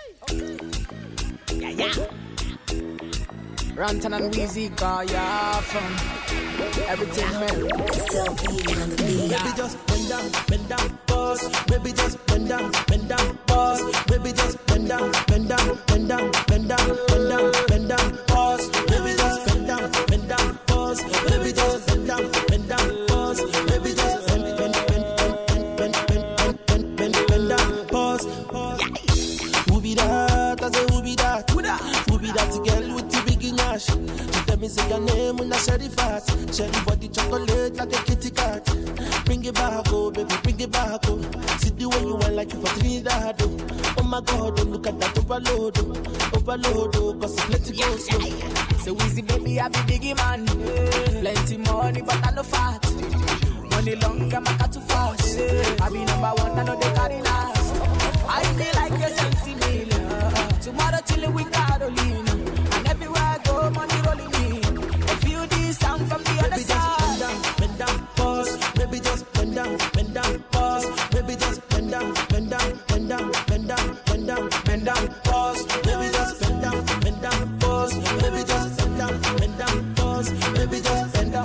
Yeah. Rantan and Weezy got ya from everything, man. Still beating on the beat. Baby, just bend down, pause. Baby, just bend down, pause. Baby, just bend down, pause. Baby, just bend down, pause. Baby, just bend down, pause. Baby, just bend down, pause. Who be that? I say who be that? Who be that girl with the big nash? She tell me say your name when I share the fat. Share the body chocolate like a kitty cat. Bring it back, oh baby, bring it back, oh. See the way you want like you for Trinidad, oh. Oh my God, oh, look at that overload, oh, cause it's plenty go slow. So easy, baby, I be biggie man. Plenty money, but I no fat. Money long, I'm a too fast. I be number one, I know they carry last. I feel like a sensi meal. Tomorrow chillin' with Carolina. And everywhere I go, money rolling in. I feel this sound from the other side. Bend down, pause. Baby, just bend down, pause. Baby, just bend down, pause. Baby, just bend down, pause. Baby, just bend down, pause. Baby, just bend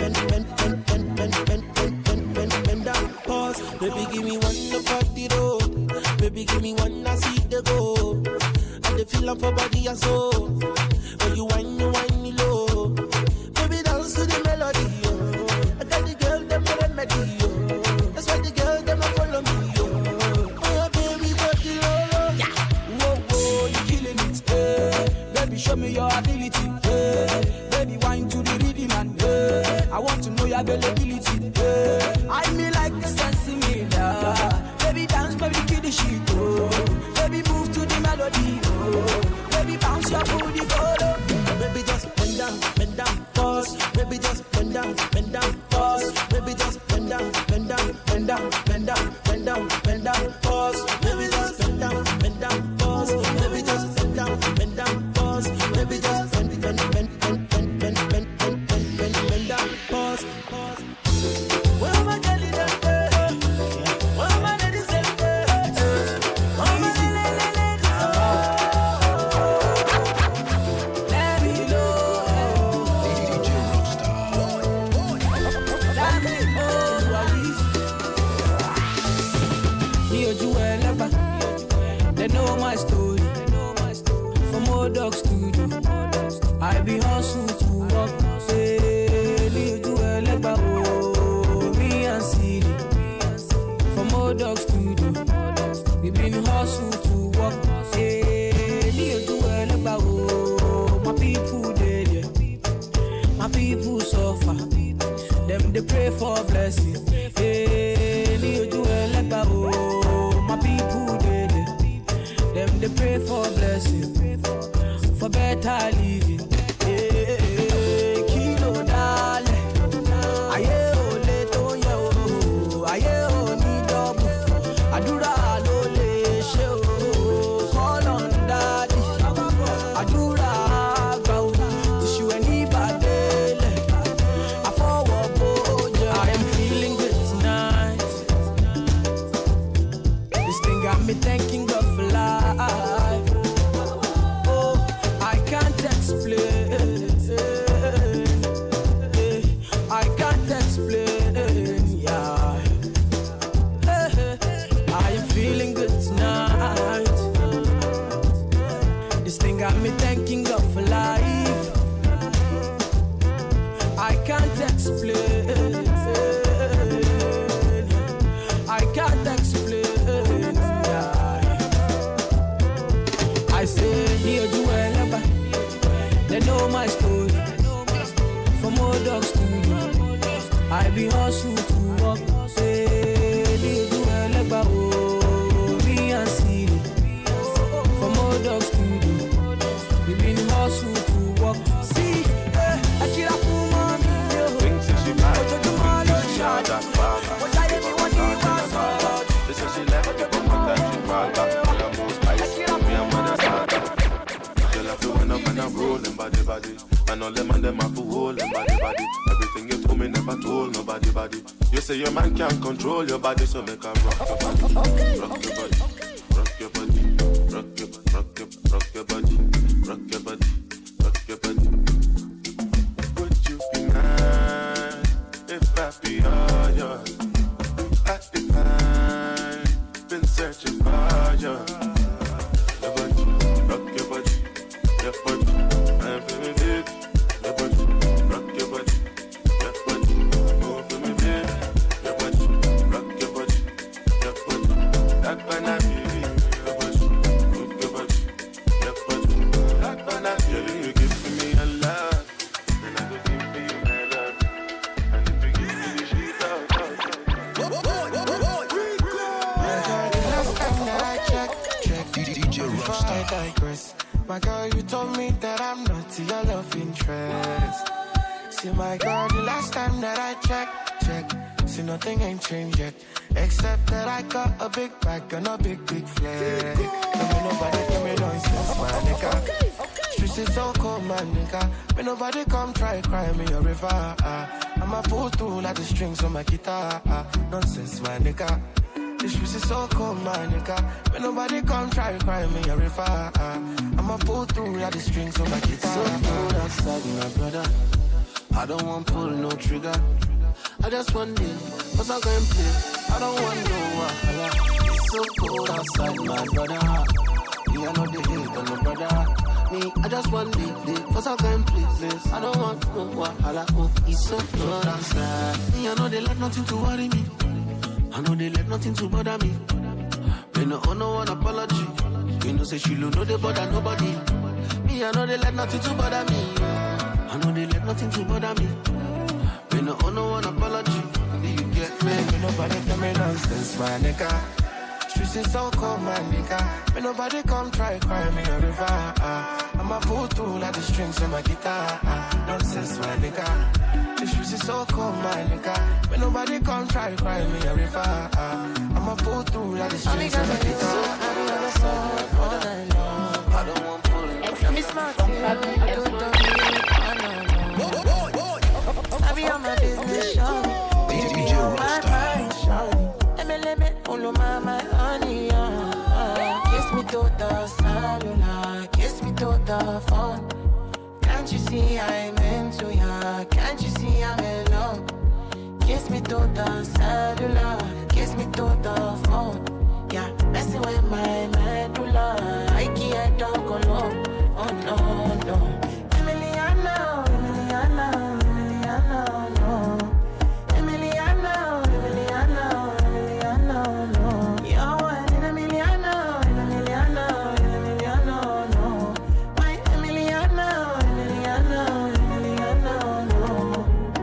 down, pause. Baby, give me one for the road. Baby, give me one, I see the go. And the feel for body and soul. When you whine low. Baby, dance to the melody, yo. I got the girl, them a remedy, yo. That's why the girl, them a follow me, yo. Oh, baby, got the low. Yeah. Whoa, you killing it, eh. Baby, show me your ability, eh. Baby, wine to the rhythm and eh. I want to know your availability, eh. I me like a sensi miller. Baby, dance, baby, kill the shit, oh. Baby, move to the melody, oh. Baby, bounce your booty, go low. Baby, just bend down, pause. Baby, just bend down, pause. Baby, just bend down, pause. Baby, just bend down, pause. Baby, just bend down, pause. Baby, just bend down, pause. Where am I getting that? Where am I getting that? My story from old dog studio. I be hustle to work. Say, do a legba, oh, me and City. From old dog studio, we been hustle to work. Say, do a legba, oh, my people dead, yeah. My people suffer. Them they pray for blessing. Hey, do a legba, oh, my people dead, yeah. Them they pray for blessing, for better living. Hey, kilo dale, aye ole toye o, aye oni double, adura lo le she o, call on daddy, adura agba o, tishu eni badele, afowo boja. I am feeling good tonight. This thing got me thanking God for life. Oh, I can't explain. I can't explain. Yeah. I am feeling good tonight. This thing got me thanking God for life. I can't explain. I can't explain. I say, near do wherever. They know my story. From old dog studio, I be hustle to work. Say, near do wherever. Oh, me and City. From old dog studio, we been hustle to work. See, I kill a fool, mommy. Things that she might What you what I did, what you want. this is she left me from my time she called back. Me a most ice, me a mother starter. Girl have to win up and I'm rolling body. And all them and them have to hold them body. Everything you told me never told nobody. You say your man can't control your body, so make her rock your body. Rock your body, rock your body, rock your I digress. My girl, you told me that I'm not your love interest. See, my girl, the last time that I checked, see, nothing ain't changed yet. Except that I got a big bag and a big flag. Don't be nobody give me nonsense, my nigga. Streets is so cold, my nigga. But nobody come try cry me a river. I'ma pull through like the strings on my guitar. Nonsense, my nigga. The streets is so cold, my nigga. But nobody come try cry me a river. I'ma pull through like the strings on my guitar. So cold outside, my brother. I don't want pull no trigger. I just want it, cause I can play. I don't want no wahala. It's so cold outside, my brother. Me, I know the hate on my brother. Me, I just want it, cause I can play this. I don't want no wahala. Oh, it's so cold outside. Me, I know they let nothing to worry me. I know they let nothing to bother me. They no owe no one apology. You know say she no they bother nobody. Me, I know they let nothing to bother me. I know they let nothing to bother me. They no owe no one apology. Do you get me? Ain't nobody tell me nonsense, my nigga. Streets is so cold, my nigga. Ain't nobody come try cry me a river. I'ma pull through like the strings on my guitar. Nonsense, my nigga. The streets is so cold, my nigga. Ain't nobody come try cry me a river. I'ma pull through like the strings on my guitar. I don't want pulling. Miss Martin, I don't know. I be on my business, show. DJ Rockstar. Let me follow my honey, kiss me to the cellular, kiss me to the phone. Can't you see I'm into ya? Can't you see I'm in love? Kiss me to the cellular, kiss me to the phone. Yeah, messing with my medulla, I can't talk alone. Oh no, no. Emiliano, Emiliano, Emiliano, no. Emiliano, Emiliano, Emiliano, no. You're one in a million, in a million, in a million, no. My Emiliano, Emiliano, Emiliano, no.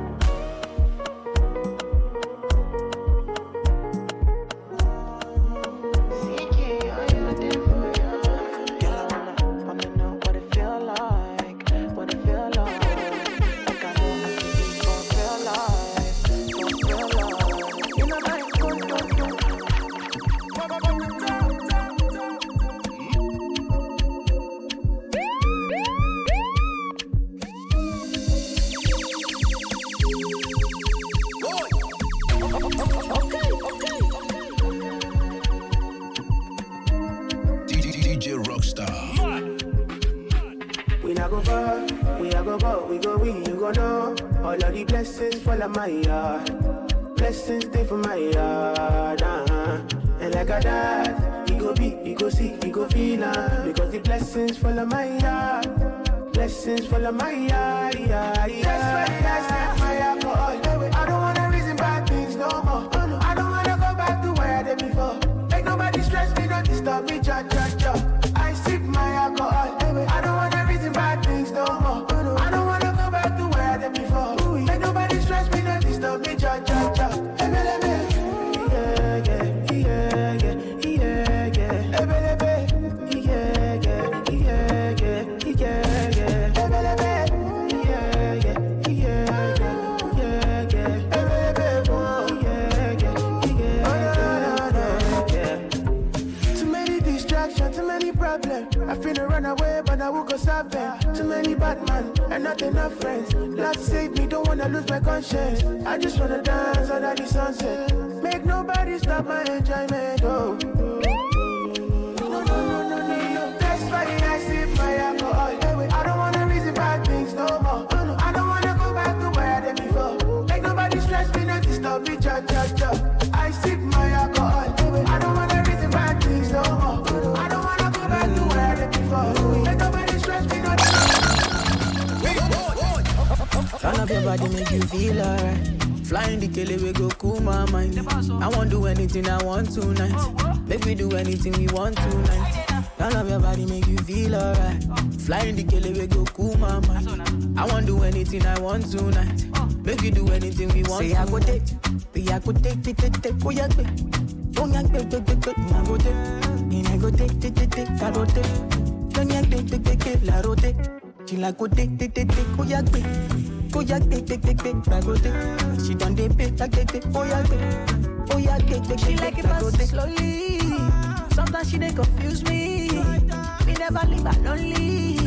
CK, are you there for you? Girl, I wanna know what it feel like, what it feel like. Like I know how to be for real life, for real life. You know my good. DJ Rockstar. We not go far, we a go go, we go win, you go know. All of the blessings fall on my yard. Blessings stay for my yard, And like a dad, he go be, he go see, he go feel, because the blessings fall on my yard. Blessings fall on my yard, yeah. That's why I set my alcohol. I don't wanna reason bad things no more. I don't wanna go back to where I did before. Make nobody stress me, don't disturb me, cha. I sip my alcohol. I don't wanna reason bad things no more. I don't wanna go back to where I did before. Make nobody stress me, don't disturb me, cha. I finna run away, but I will go stop them. Too many bad men and not enough friends. Lord save me, don't wanna lose my conscience. I just wanna dance under the sunset. Make nobody stop my enjoyment. Oh. No. That's why I sip my alcohol. I don't wanna reason bad things no more. I don't wanna go back to where I did before. Make nobody stress me, not disturb me, cha. I sip my alcohol. I don't wanna reason bad things no more. I don't wanna go back to where I did before. Make nobody stress me, not Turn up your body, make you feel alright. Flying the kele, we go cool my mind. I won't do anything I want tonight. Make we do anything we want tonight. Turn up your body, make you feel alright. Flying the kele, we go cool my mind. I won't do anything I want tonight. Make we do anything we want. Say I go take, I go take, oh yeah, I go take, I go take. go take, la rote. Don't yak, take, la rote. She like go take, oh yak, go yak, take, la rote. She done dey pay, take, oh yak, take, she like it fast slowly. Sometimes she dey confuse me. Me never leave her lonely.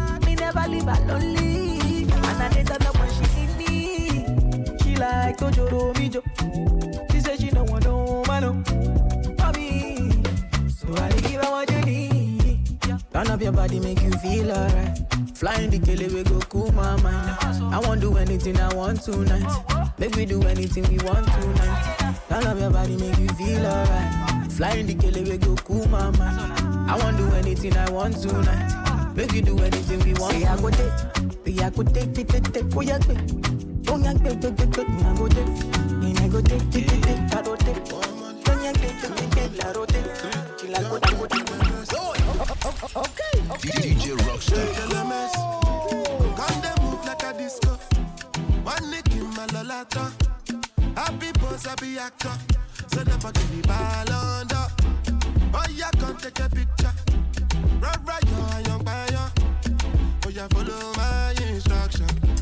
And I dey turn up when she need me. She like Tojoro Mijo. She say she don't want no man, for me. So I dey give her what you need. Turn up your body, make you feel alright. Flying the kele, we go cool my mind. I won't do anything I want tonight. Make we do anything we want tonight. Turn up your body, make you feel alright. Flying the kele, we go cool my mind. I won't do anything I want tonight. Make we do anything we want. Say I go take, oh yeah, don't yank, me I go take, I go take, I go take, don't yank, la rote, she like go take. Okay. DJ Rockstar. Come they move like a disco. One nick in my lolata. Happy boss, happy actor. So never give me ball under. Oh yeah, come take a picture. Right, you're young by young. Oh yeah, follow my instruction.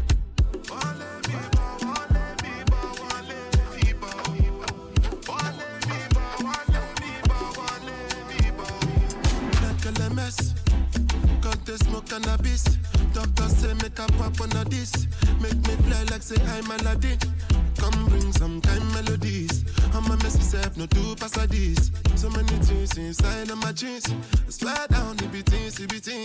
Can't smoke cannabis. Doctor say make a pop on a this. Make me fly like say I'm Aladdin. Come bring some kind melodies. I'm a messy self, no two pass of this. So many things inside of my jeans. I swear down, it be things.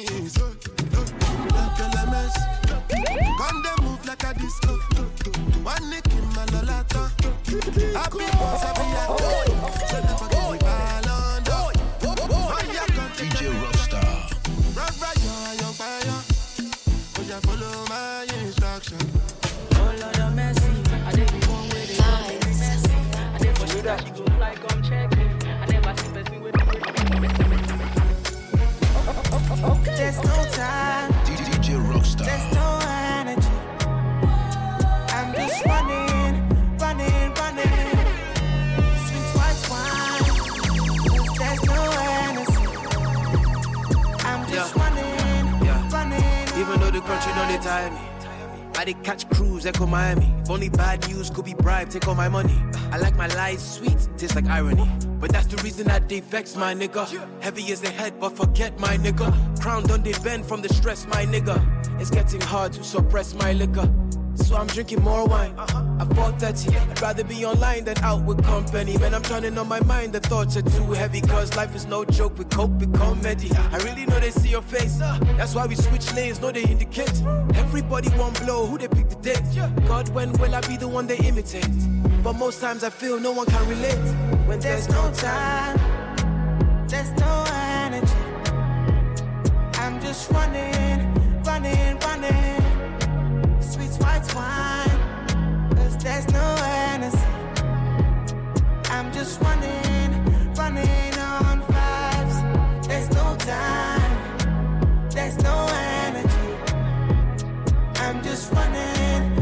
Like a mess. Come they move like a disco. One nick in my lolata. Happy boss, happy actor. So never give me ball on. DJ Rockstar. Right, you're young fire. Oh yeah, follow my instruction. Oh Lord of mercy, I did be one with it. I did for you that you go fly, come check me. I never see person with me. Okay. There's no time. DJ Rockstar. There's no energy. I'm just running. Sweet white wine. There's no energy. I'm just running. Even though the country don't they tire me, I did catch cruise, echo Miami. If only bad news could be bribed, take all my money. I like my lies sweet, tastes like irony. But that's the reason that they vex, my nigga. Heavy as the head, but forget my nigga. Crown done they bend from the stress, my nigga. It's getting hard to suppress my liquor. So I'm drinking more wine. At 4:30, I'd rather be online than out with company. Man, I'm turning on my mind, the thoughts are too heavy. Cause life is no joke, we cope with comedy. I really know they see your face. That's why we switch lanes, know they indicate. Everybody won't blow, who they pick the date. God, when will I be the one they imitate? But most times I feel no one can relate. When there's no time, there's no energy. I'm just running. Sweet white wine, 'cause there's no energy. I'm just running on fives. There's no time, there's no energy. I'm just running.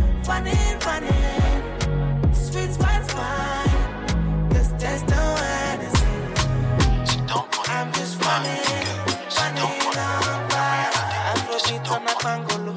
Sweet white wine, 'cause there's no energy. I'm just running on fives. Afrobeat on my Congolo.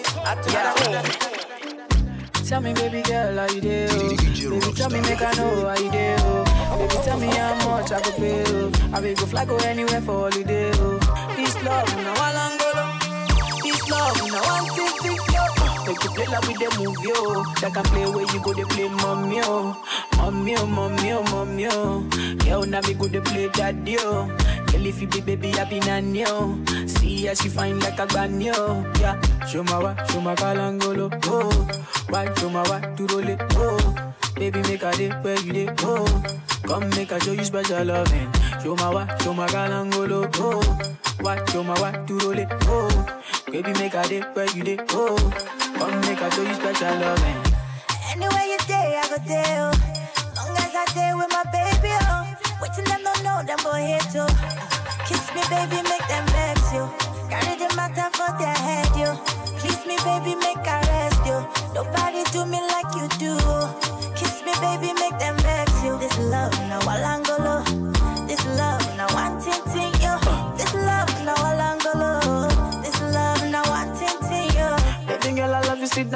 Tell me, baby girl, how you do? Baby, tell me, make I know how you do. Baby, tell me how much I could pay. I will go fly, go anywhere for holiday. This love, now I long go. This love, now I'm thinking. Make you play like with the movie, yo. That can play where you go, they play mommy, yo. Mommy. Yo, now me go, they play daddy, yo. Girl, if you be baby, I be nanny, yo. See how she fine like a banyo, yeah. Show my kalangolo, oh. Why, show my what to roll it, oh. Baby, make a day where you day, oh. Come make a show you special loving. Show my kalangolo, oh. Why, show my what to roll it, oh. Baby, make a day where you day, oh. Come make a show you special loving. Anywhere you day, I go there, oh. Long as I day with my baby, oh. Waiting them don't know, them boy here too. Kiss me, baby, make them vex you. Carry the matter for their head, yo. Please me, baby, make I rest you. Nobody do me like you do. Kiss me, baby, make them vex you. This love, now Walangolo. This love, now one thing, yo.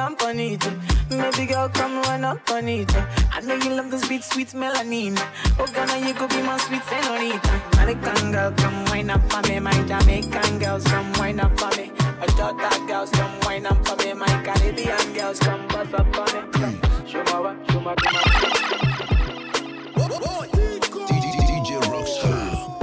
jump on it. Maybe girl, come run up on it. I know you love this beat, sweet melanin. Oh, Ghana, you could be my sweet senorita. American girl, come wine up for me. My Jamaican girls, come wine up for me. My Jota girls, come wine up for me. My Caribbean girls, come bust up for me. Show my, DJ Rockstar.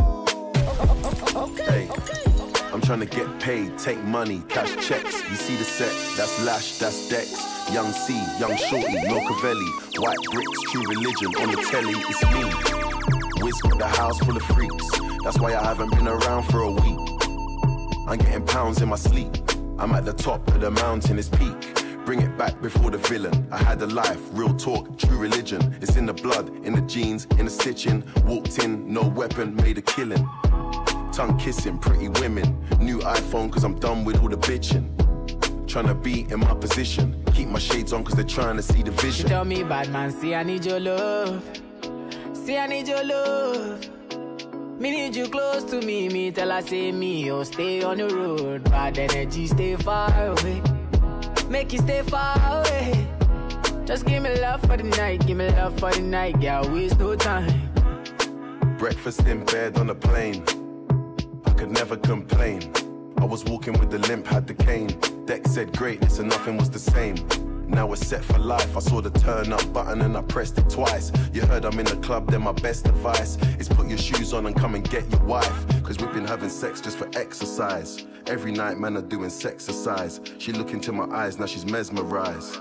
Hey, I'm trying to get paid, take money, cash checks. You see the set, that's Lash, that's Dex. Young C, Young Shorty, Milcavelli. White bricks, True Religion, on the telly, it's me. Wiz got the house full of freaks. That's why I haven't been around for a week. I'm getting pounds in my sleep. I'm at the top of the mountain, it's peak. Bring it back before the villain. I had a life, real talk, true religion. It's in the blood, in the jeans, in the stitching. Walked in, no weapon, made a killing. Tongue kissing, pretty women. New iPhone, cause I'm done with all the bitching. Tryna be in my position. Keep my shades on, cause they're trying to see the vision. She tell me, bad man, see I need your love. See I need your love. Me need you close to me. Me tell her, say me, oh, stay on the road. Bad energy, stay far away. Make you stay far away. Just give me love for the night. Give me love for the night. Girl, waste no time. Breakfast in bed on a plane. I could never complain. I was walking with the limp, had the cane. Deck said greatness and nothing was the same. Now we're set for life. I saw the turn up button and I pressed it twice. You heard I'm in the club, then my best advice is put your shoes on and come and get your wife. Cause we've been having sex just for exercise. Every night man are doing sexercise. She look into my eyes, now she's mesmerized.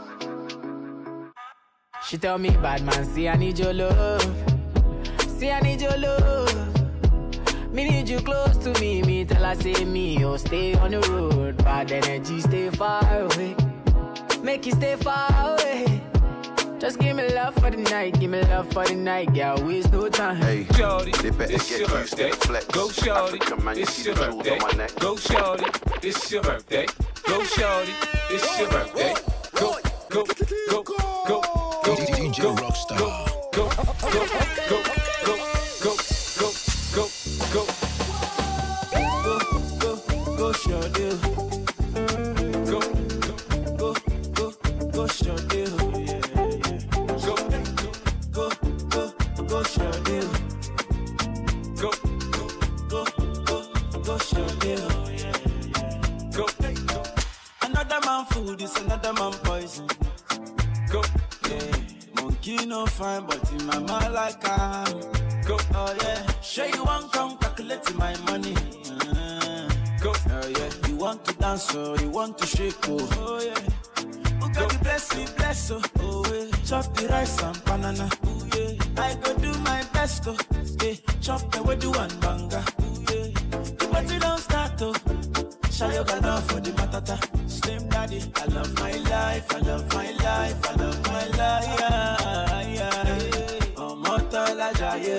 She tell me, bad man, see I need your love. See I need your love. Me need you close to me. Me tell her, say me, oh, stay on the road. Bad energy, stay far away. Make you stay far away. Just give me love for the night. Give me love for the night. Girl, waste no time. Hey, shorty, they better it's get your used to birthday. the flex. Go shorty, African man, you it's see your the jewels birthday. on my neck. Go shorty, it's your birthday. Go shorty, it's your birthday. Go, go, go, go, go, DJ Rockstar. go, go, go, go, go, go, go, go, go, go, go, shorty. Go, go, go, go, shorty. Yeah, yeah. Go, go, go, go, shorty. Go, go, go, go, shorty. Yeah, yeah. Go, Another man food is another man poison. go, Yeah, monkey no fine, but in my mind like I'm. go, Oh yeah, sure you want come calculate my money. go. Oh yeah, you want to dance or you want to shake oh yeah. Who got the blessing, bless oh yeah. Chop the rice and banana. Oh yeah, I go do my best oh yeah. Chop the way do one banga. Oh yeah, the party don't start oh. Shayoga love for the matata. Slim daddy, I love my life, I love my life, I love my life. Yeah, yeah. Oh, Motala Jaye.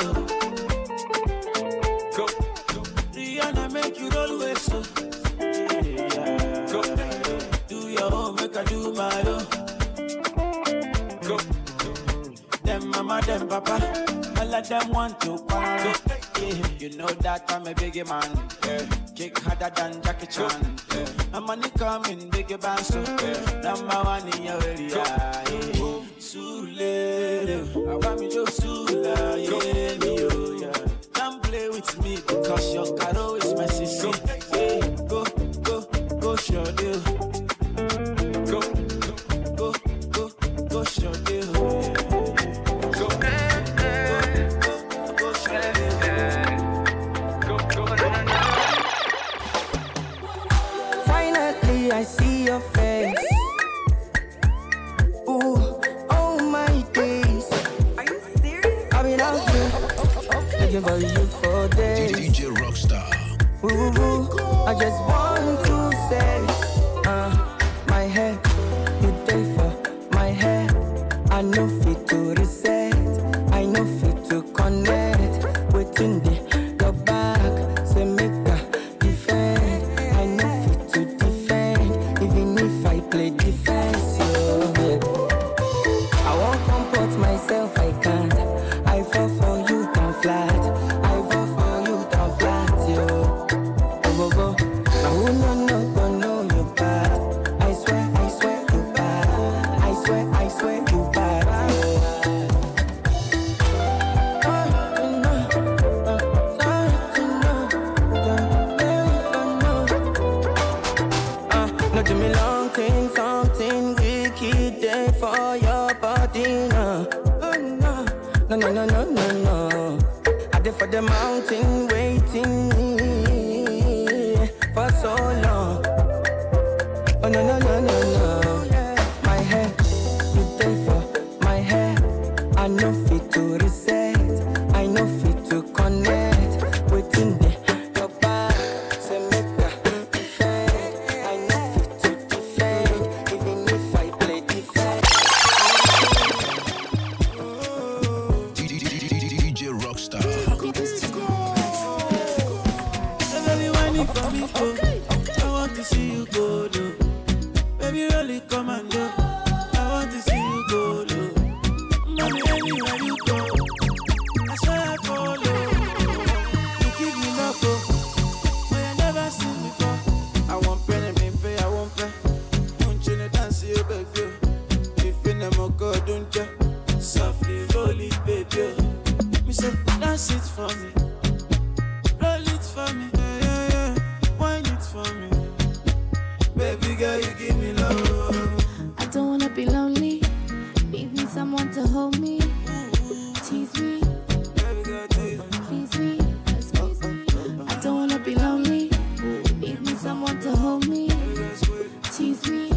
Go, Rihanna make you roll with so. Yeah, go, do your own, make I do my own. go, Them mama, them papa, all of them want to quarrel. Yeah, you know that I'm a biggie man. Yeah, kick harder than Jackie Chan. Yeah, I'm money coming, biggie band so. Yeah, number one in your area. Yeah, Sule, I want me to Sula. Yeah, me oh yeah. Don't play with me because your caro is my sister. Yeah, go, go, go, show deal. go, Go, go, go, show deal. go. Finally, I see your face. Ooh, oh my days. Are you serious? I've been out here looking for you for days. DJ Rockstar. Ooh, I just want to say, my head, you day for my head. I know fit to reset, I know fit to connect. Waiting the your back, say make a defend. I know fit to defend, even if I play defense. Yeah. I won't comport myself, I can't. I fall for you, down flat. I fall for you, down flat. Yo, go go go. Now who do me long thing, something wicked day for your body now. Oh no, no, no, no, no, no, no. I did for the mountain waiting for so long. Oh no, no, no, no, no. My hair, you day for my hair. I know fit to reset, I know fit to connect. Waiting there, your back, say make a defend. I know fit to defend, even if I play defense. DJ Rockstar. Baby, when you for me, go. I want to see you go, though. Baby, really come and go. I want to see you go, though. Mommy, anywhere you go, I swear I follow. You give me love, oh, but I never seen before. I want pen and me pay, I want pay. Don't you know dance, you baby? If you never go, don't you? Softly roll it, baby. Me say, dance it for me. Roll it for me. Yeah, yeah, yeah. Wine it for me. Baby girl, you give me love. I don't wanna be lonely. Need me someone to hold me. Tease me. Baby girl, tease me. Please me. Squeeze me. I don't wanna be lonely. Need me someone to hold me. Tease me.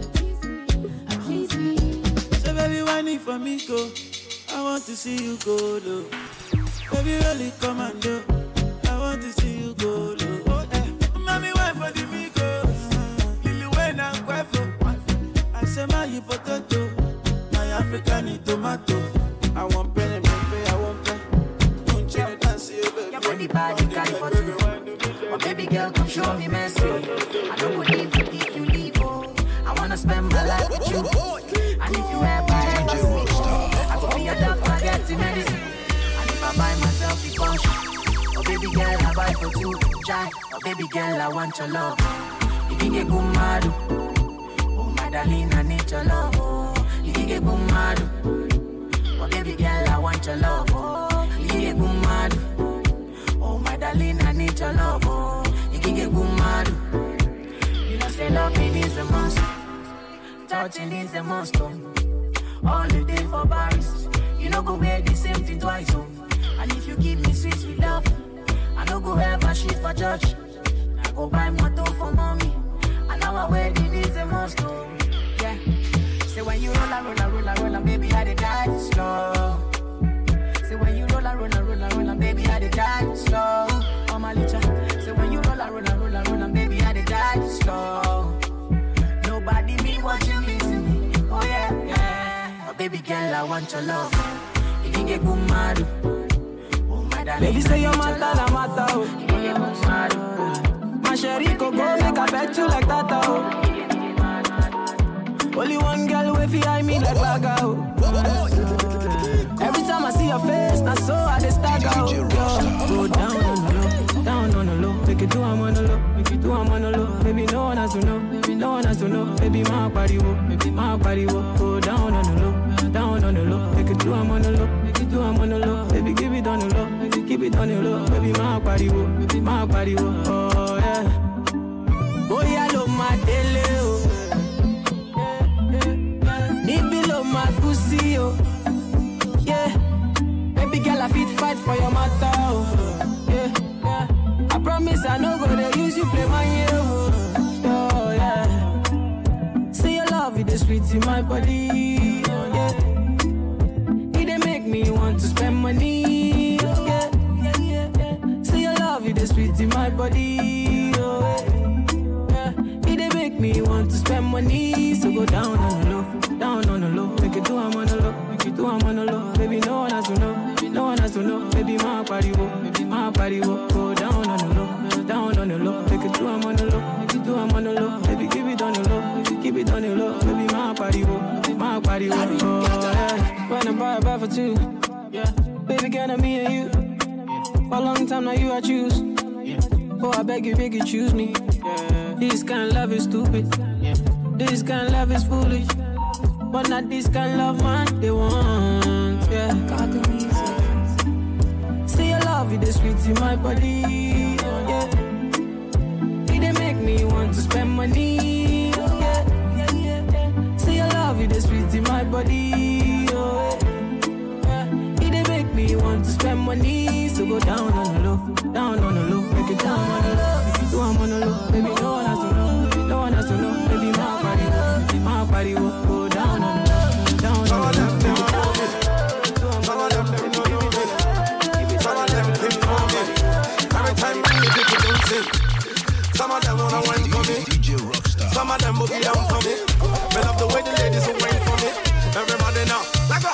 Please me. So baby, wine it for me, go. I want to see you go low. Baby, really come and do. I want to see you go low. Mommy, wine for the Migos. Lily Wayne and Quaffo. I say my potato, my African tomato. I want pen and pay, I want pen. Don't you dance, you baby. Your body body carry for two. Oh baby girl, come show me mercy. I don't believe you if you leave. Oh, I wanna spend my life with you. And if you ever sick, I go be your doctor, get the medicine. And if I buy myself the Porsche, oh baby girl, I buy for two. Chai. Oh baby girl, I want your love. You can get good mad. Oh my darling, I need your love. You can get good mad. Oh baby girl, I want your love. You can get good mad. Oh my darling, I need your love. You can get good mad. You know say loving is a must. Touching is a must. All the day for Paris. You know go wear the same thing twice. And if you give me sweet love, I no go ever shit for church. I go buy motor for mommy. And our wedding is a must. Yeah. Say when you roll and baby, I dey die slow. Say when you roll and baby, I dey die slow. Oh my licha. Say when you roll and baby, I dey die slow. Nobody mean what you mean to me. Oh yeah, yeah. Oh baby girl, I want your love. You can get good mad. Baby say your matter, na matter, oh. My sherry go make I bet you like that, oh. Only one girl way fi me like Baga, oh. Every time I see your face, na so I dey stagger, oh. Go down on the low, down on the low. Make it do I'm on the low, make it do I'm on the low. Baby no one has to know, baby no one has to know. Baby my body, baby my body, go down on the low, down on the low. Make it do I'm on the low, make it do I'm on the low. Baby give it on the low, keep it on the low. Baby my body, oh yeah. Oh yeah, love my daily, oh. Need below my pussy, oh. Yeah. Baby girl, I fit fight for your matter, oh. Yeah. I promise I no go to use you play my hero, oh yeah. See your love, it is sweet in my body, oh yeah. It dey make me want to spend money, oh yeah. See your love, it is sweet in my body, oh yeah. It dey make me want to spend money, so go down on the low, down on the low. Make it do I'm on the low, make it do I'm on the low. Baby, no one has to know, no one has to know. Baby, my body, go down on the low, down on the low. Make it do I'm on the low, make it do I'm on the low. Baby, keep it on the low, keep it on the low. Baby, my body, oh yeah. When I buy for two, yeah. Baby, girl, me and you. For a long time now, you I choose. Oh, I beg you, choose me. This kind of love is stupid. This kind of love is foolish. But not this kind of love, man, they want, yeah. God, the music. See your love, it is sweet in my body, yeah. It dey make me want to spend money, oh, body, oh. It dey make me want to spend money, so go down on the low, make it down on the low. Do I'm on the low, baby, no one has to know, baby, my body will go down on the low, down on the low. Every time many people don't sing, some of them wanna wine for me. DJ Rockstar. Some of them will be down for me. Me love the way the ladies will wine for me. Everybody now, like a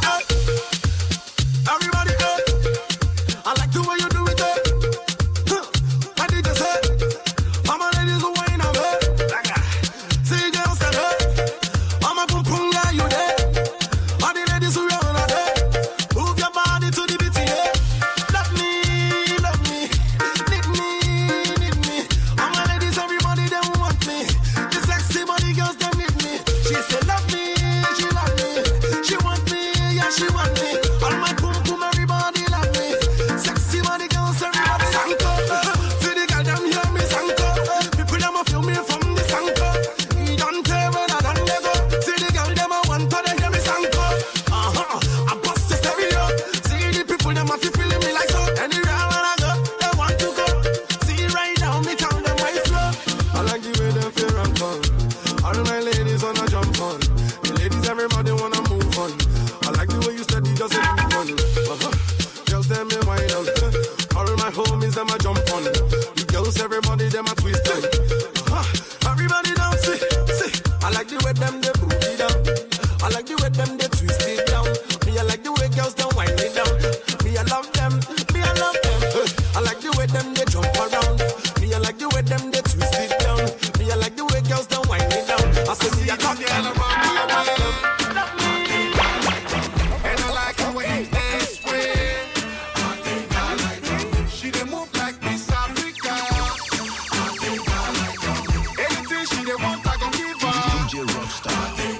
everybody go. I like the way you do it. I did just say, all my ladies will wine on me. See girls that hurt. All my pum pum, yeah, you there. All the ladies who run out there. Move your body to the beat, yeah. Love me, need me. All my ladies, everybody, they want me. The sexy body girls, they need me. She said, love me, she love me. She want me, yeah, she want me. All my pum pum, everybody love me. Sexy body girls, everybody sanko. See the girl, them hear me sanko. People, them a feel me from the sanko. You don't tell when I don't let go. See the girl, them a want to they hear me sanko. I bust the stereo. See the people, them a feeling me like so. Anywhere when I go, they want to go. See right now, me tell them my flow. I like the way they feel and fun. All my ladies wanna jump on. The ladies, everybody wanna move on. I like the way you steady, just a move on. Girls, them me wine on. All my homies, them a jump on. The girls, everybody, them a twist on. Everybody down, see. I like the way them they move it down. I like the way them they twist it down. Me, I like the way girls don't wind it down. Me, I love them. I like the way them they jump around. Me, I like the way them they twist it down. Me, I like the way girls don't wind it down. I say me, I love them. And I like the way they sway. She dey move like Miss Africa. Anything she dey want, I gon' give her. DJ Rockstar.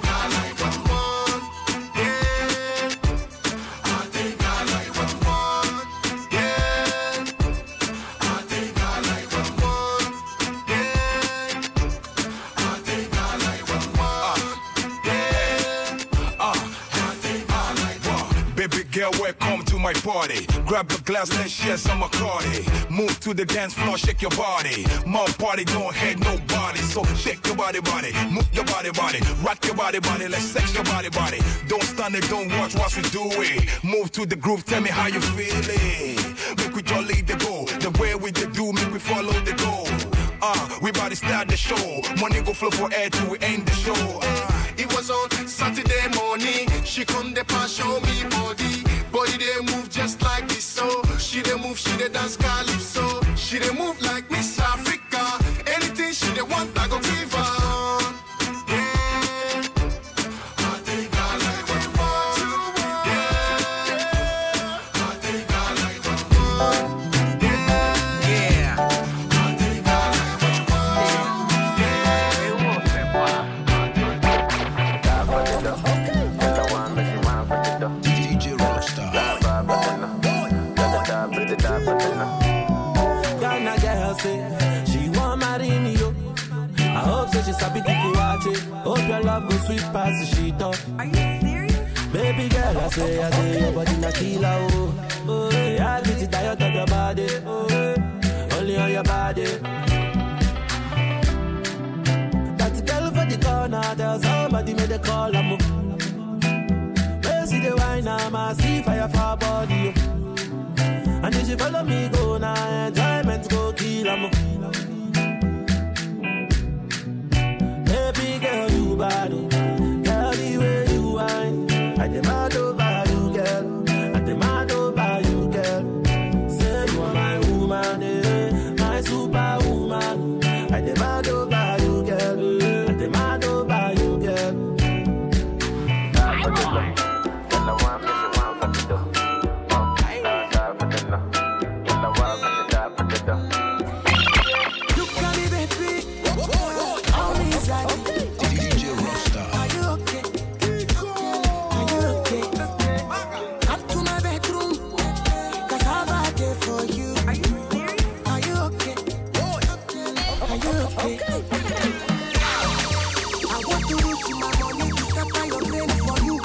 Baby girl, welcome to my party. Grab a glass, let's share some Bacardi. Move to the dance floor, shake your body. My party don't hate nobody, so shake your body, move your body, rock your body, let's sex your body. Don't stand it, don't watch we do it. Move to the groove, tell me how you feeling. Make we jolly the go, the way we do, make we follow the goal. We about to start the show. Money go flow for air till we end the show. It was on Saturday morning. She come the pass, show me body. Body they move just like this, so she they move, she they dance calypso. She they move like Miss Africa. Anything she they want, I go give her. She want marry me, yo. I hope so she sabi to watch it. Hope your love go sweet past the sheet up. Are you serious? Baby girl, I say your body na killer, oh. Oh, yeah, I get it tired of your body, oh. Only on your body. That girl for the corner, there's somebody made a call, I'm up. See the wine, I see fire for her body, oh. And if she follow me, go now, enjoyment go kill 'em. Baby girl, you bad, oh. Girl, the way you whine, I demand over you, girl. I demand over you, girl. Say you are my woman, my superwoman. I demand over you, girl. I demand over you, girl. I want to use my money to scatter your brain for you.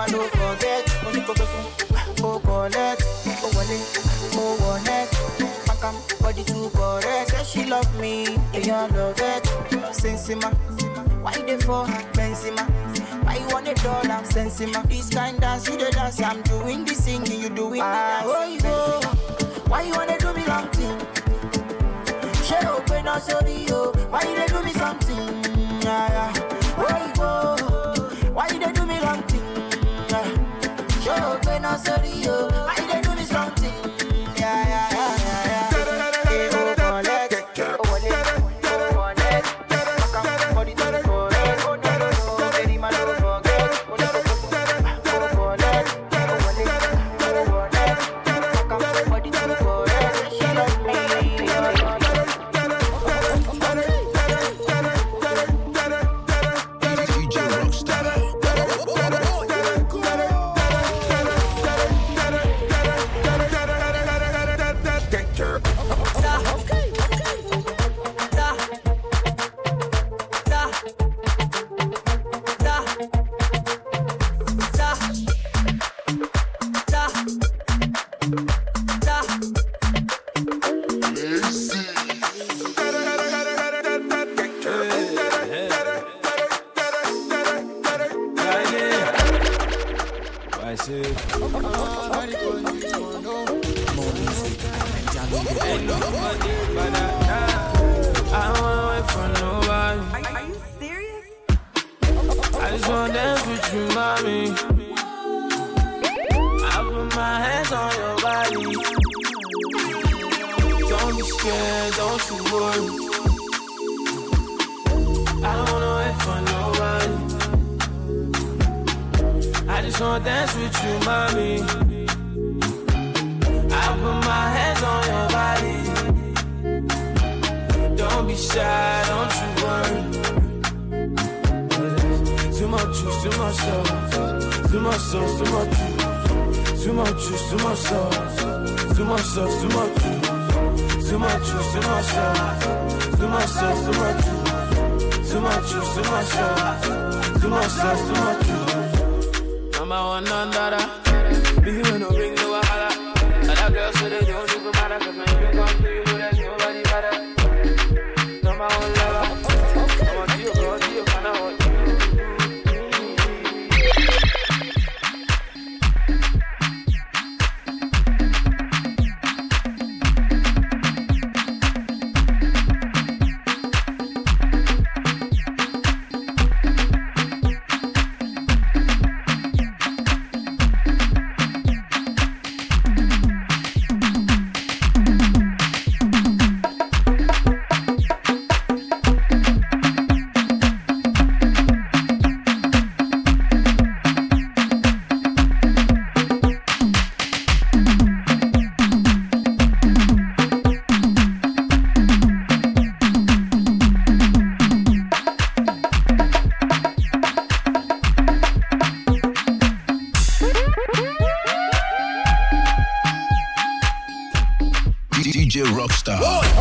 man don't forget. Only go oh collect, oh wallet, oh wallet. Back am body too correct. Say she love me, yeah love it. Sensima, why they for Benzema? Why you want $1? Sensima, this kind dance you the dance. I'm doing the singing, you doing the dance. Oh, why you wanna do me long thing? She open up sorry yo. Why you they do me something? Yeah. Why you they do me long thing? She open up sorry yo. Why you they do me something? Yeah. DJ Rockstar.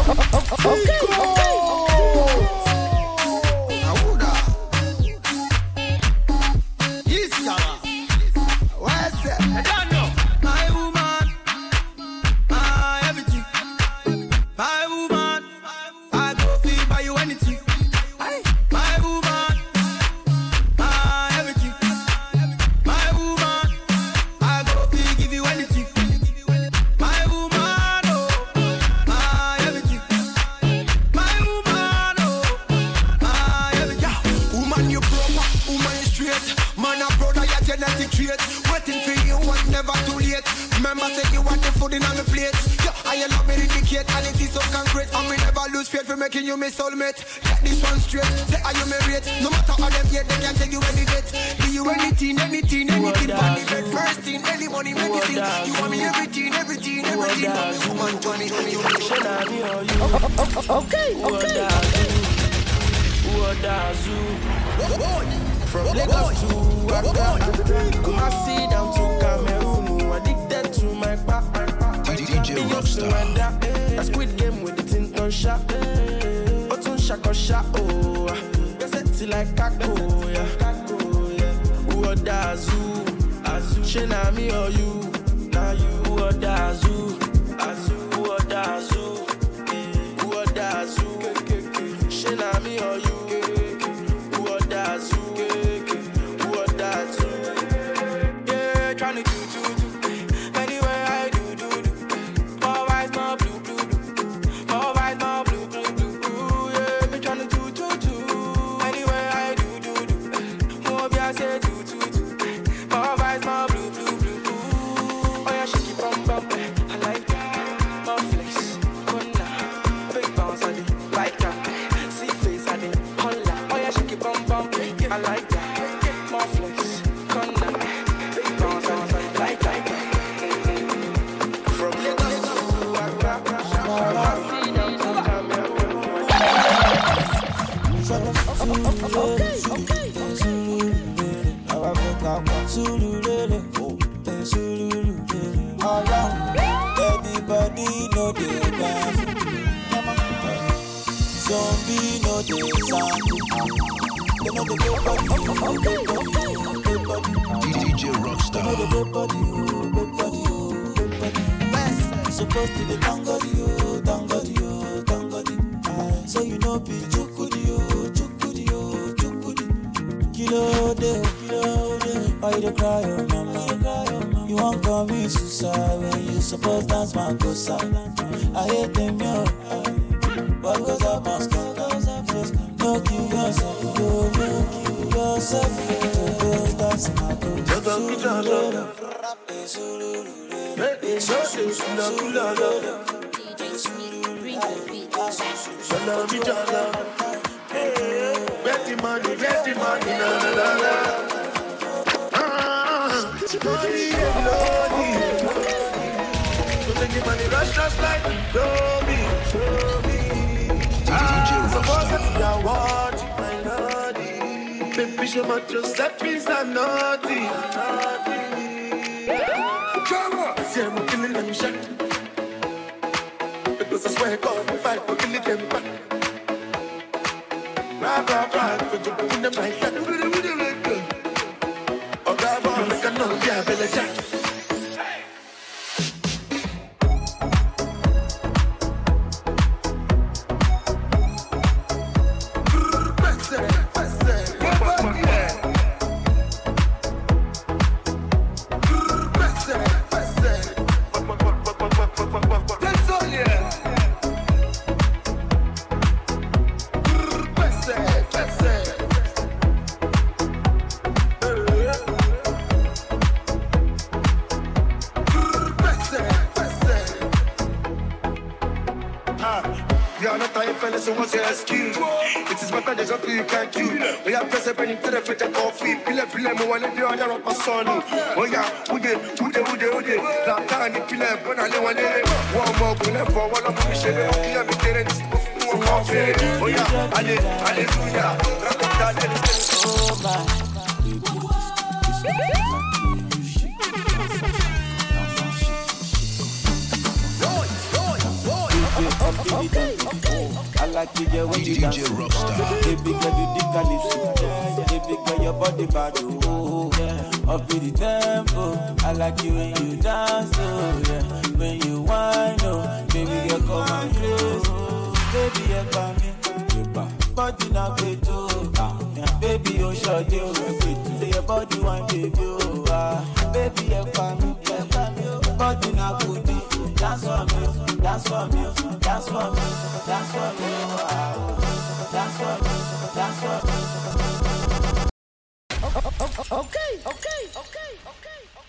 From Lagos to Accra, Kumasi down to Cameroon, addicted to my back. DJ Rockstar. A squid game with the Tinton shot. Otun shako shot, oh. Get it like Kako, yeah. Uodazu. She na me or you? Now you who or that zoo? Who or that zoo? Who or that zoo? She na me or you? Who or that zoo? Who or that zoo? Yeah, tryna do. Anywhere I do. More eyes, more blue. More eyes, more blue. Yeah, me tryna do. Anywhere I do. More be I say do. More eyes, more blue. Oh yeah, shake it bum. I like that. More flex, gonna big bounce I did like that. See face I did holla. Oh yeah, shake it bum. I like that. More flex, gonna big bounce I did like that. From Lagos to Accra, everybody know the dance. Zombie know the sound. They know the DJ Rockstar. Supposed to be tangodi. So you know be chukudi. Kilo de. Why you cry, oh mama? You won't call me suicide when you supposed dance my cosa. I hate them, yo. What goes up must come. No kill yourself, no kill yourself. Go dance my cosa. Get the money, la. Money and money. So take the money, rush like show me. Suppose that you want it, my lordy. Baby, show me just let me stand naughty. Come on, see I'm killing them shot. Because I swear God, if I will kill them back. Rock, put your book in the mic. Oh, God, I'm like a no, yeah, Bella Jack. So what's your excuse? It is better than something you can't do. We have pressed a penny to the fetch a coffee. Pile, mo wale bi ọjà rọpa sọnù. Oya, ude. La tani pile, bọ́nà lé wọn lé. Wọ́n mọ ọkùnrin fọ, wọ́n lọ́mọ mi ṣe lé. Wọ́n kílẹ̀ mi kéré ní sípò fún wọn kọ́ fèrè. Oya, aleluya, rákòtà lẹ́nu sẹ́nu. I like to get when you dance. Baby girl, you dig calypso. Baby girl, your body bad, oh yeah. Up in the tempo. I like you when you dance, oh yeah. When you whine, oh baby girl, come and close. Baby, you come in, body now be too. Baby, you short you. Say your body wine, baby, oh baby, you come in, body now good. Dance for me. Dance for me, dance for me, dance for me, dance for me, dance for me. Okay.